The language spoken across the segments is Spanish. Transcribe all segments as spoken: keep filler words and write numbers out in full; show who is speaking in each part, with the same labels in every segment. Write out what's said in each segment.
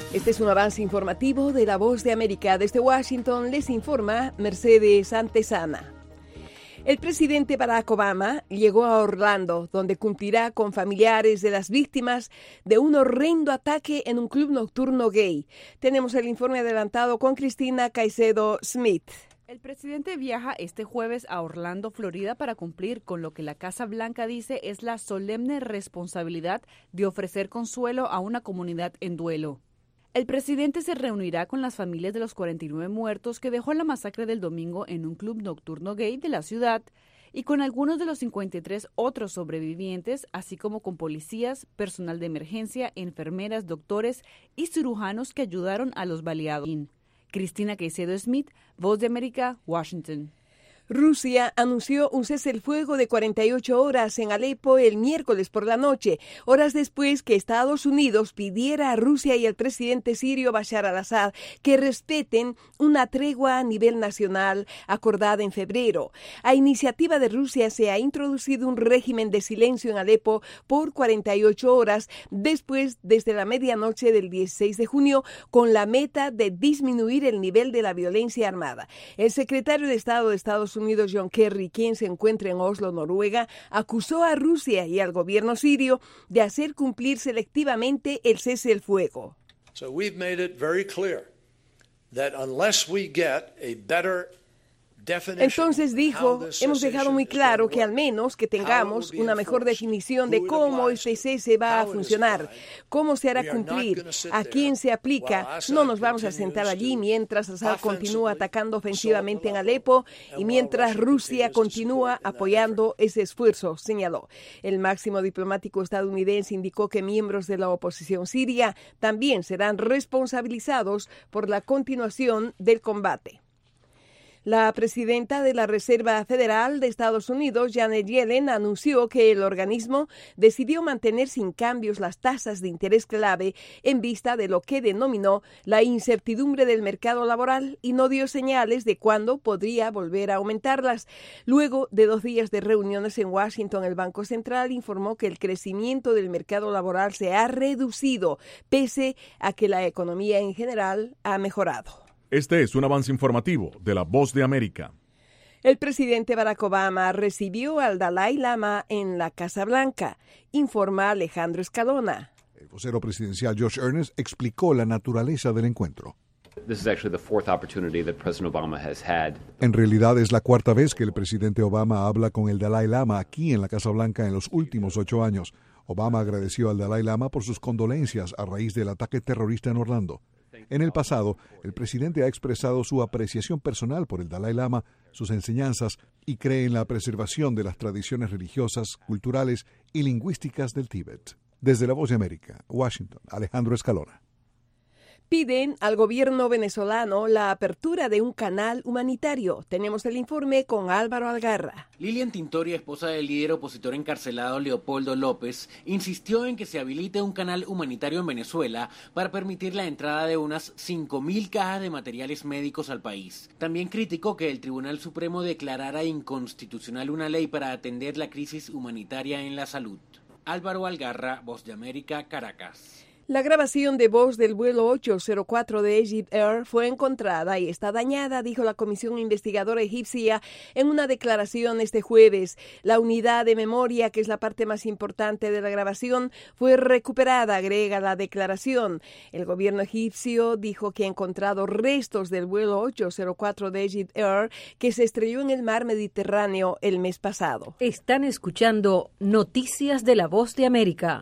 Speaker 1: Este es un avance informativo de La Voz de América. Desde Washington les informa Mercedes Antesana. El presidente Barack Obama llegó a Orlando, donde cumplirá con familiares de las víctimas de un horrendo ataque en un club nocturno gay. Tenemos el informe adelantado con Cristina Caicedo Smith.
Speaker 2: El presidente viaja este jueves a Orlando, Florida, para cumplir con lo que la Casa Blanca dice es la solemne responsabilidad de ofrecer consuelo a una comunidad en duelo. El presidente se reunirá con las familias de los cuarenta y nueve muertos que dejó la masacre del domingo en un club nocturno gay de la ciudad y con algunos de los cincuenta y tres otros sobrevivientes, así como con policías, personal de emergencia, enfermeras, doctores y cirujanos que ayudaron a los baleados. Cristina Caicedo Smith, Voz de América, Washington.
Speaker 1: Rusia anunció un cese el fuego de cuarenta y ocho horas en Alepo el miércoles por la noche, horas después que Estados Unidos pidiera a Rusia y al presidente sirio Bashar al-Assad que respeten una tregua a nivel nacional acordada en febrero. A iniciativa de Rusia se ha introducido un régimen de silencio en Alepo por cuarenta y ocho horas después desde la medianoche del dieciséis de junio con la meta de disminuir el nivel de la violencia armada. El secretario de Estado de Estados Unidos, John Kerry, quien se encuentra en Oslo, Noruega, acusó a Rusia y al gobierno sirio de hacer cumplir selectivamente el cese el fuego.
Speaker 3: So we've made it very clear that unless we get a better
Speaker 1: Entonces dijo, hemos dejado muy claro que al menos que tengamos una mejor definición de cómo este cese va a funcionar, cómo se hará cumplir, a quién se aplica. No nos vamos a sentar allí mientras Assad continúa atacando ofensivamente en Alepo y mientras Rusia continúa apoyando ese esfuerzo, señaló. El máximo diplomático estadounidense indicó que miembros de la oposición siria también serán responsabilizados por la continuación del combate. La presidenta de la Reserva Federal de Estados Unidos, Janet Yellen, anunció que el organismo decidió mantener sin cambios las tasas de interés clave en vista de lo que denominó la incertidumbre del mercado laboral y no dio señales de cuándo podría volver a aumentarlas. Luego de dos días de reuniones en Washington, el Banco Central informó que el crecimiento del mercado laboral se ha reducido, pese a que la economía en general ha mejorado.
Speaker 4: Este es un avance informativo de La Voz de América.
Speaker 1: El presidente Barack Obama recibió al Dalai Lama en la Casa Blanca, informa Alejandro Escalona.
Speaker 5: El vocero presidencial Josh Earnest explicó la naturaleza del encuentro. En realidad es la cuarta vez que el presidente Obama habla con el Dalai Lama aquí en la Casa Blanca en los últimos ocho años. Obama agradeció al Dalai Lama por sus condolencias a raíz del ataque terrorista en Orlando. En el pasado, el presidente ha expresado su apreciación personal por el Dalai Lama, sus enseñanzas y cree en la preservación de las tradiciones religiosas, culturales y lingüísticas del Tíbet. Desde La Voz de América, Washington, Alejandro Escalona.
Speaker 1: Piden al gobierno venezolano la apertura de un canal humanitario. Tenemos el informe con Álvaro Algarra.
Speaker 6: Lilian Tintori, esposa del líder opositor encarcelado Leopoldo López, insistió en que se habilite un canal humanitario en Venezuela para permitir la entrada de unas cinco mil cajas de materiales médicos al país. También criticó que el Tribunal Supremo declarara inconstitucional una ley para atender la crisis humanitaria en la salud. Álvaro Algarra, Voz de América, Caracas.
Speaker 1: La grabación de voz del vuelo ocho cero cuatro de Egypt Air fue encontrada y está dañada, dijo la Comisión Investigadora Egipcia en una declaración este jueves. La unidad de memoria, que es la parte más importante de la grabación, fue recuperada, agrega la declaración. El gobierno egipcio dijo que ha encontrado restos del vuelo ocho cero cuatro de Egypt Air que se estrelló en el mar Mediterráneo el mes pasado.
Speaker 7: Están escuchando Noticias de La Voz de América.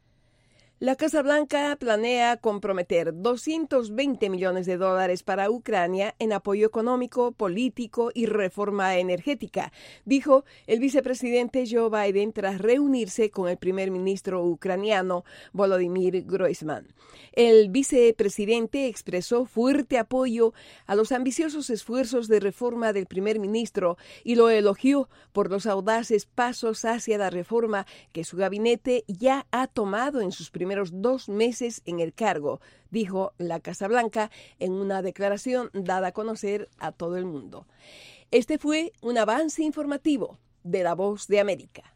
Speaker 1: La Casa Blanca planea comprometer doscientos veinte millones de dólares para Ucrania en apoyo económico, político y reforma energética, dijo el vicepresidente Joe Biden tras reunirse con el primer ministro ucraniano Volodymyr Groysman. El vicepresidente expresó fuerte apoyo a los ambiciosos esfuerzos de reforma del primer ministro y lo elogió por los audaces pasos hacia la reforma que su gabinete ya ha tomado en sus primeros dos meses en el cargo, dijo la Casa Blanca en una declaración dada a conocer a todo el mundo. Este fue un avance informativo de La Voz de América.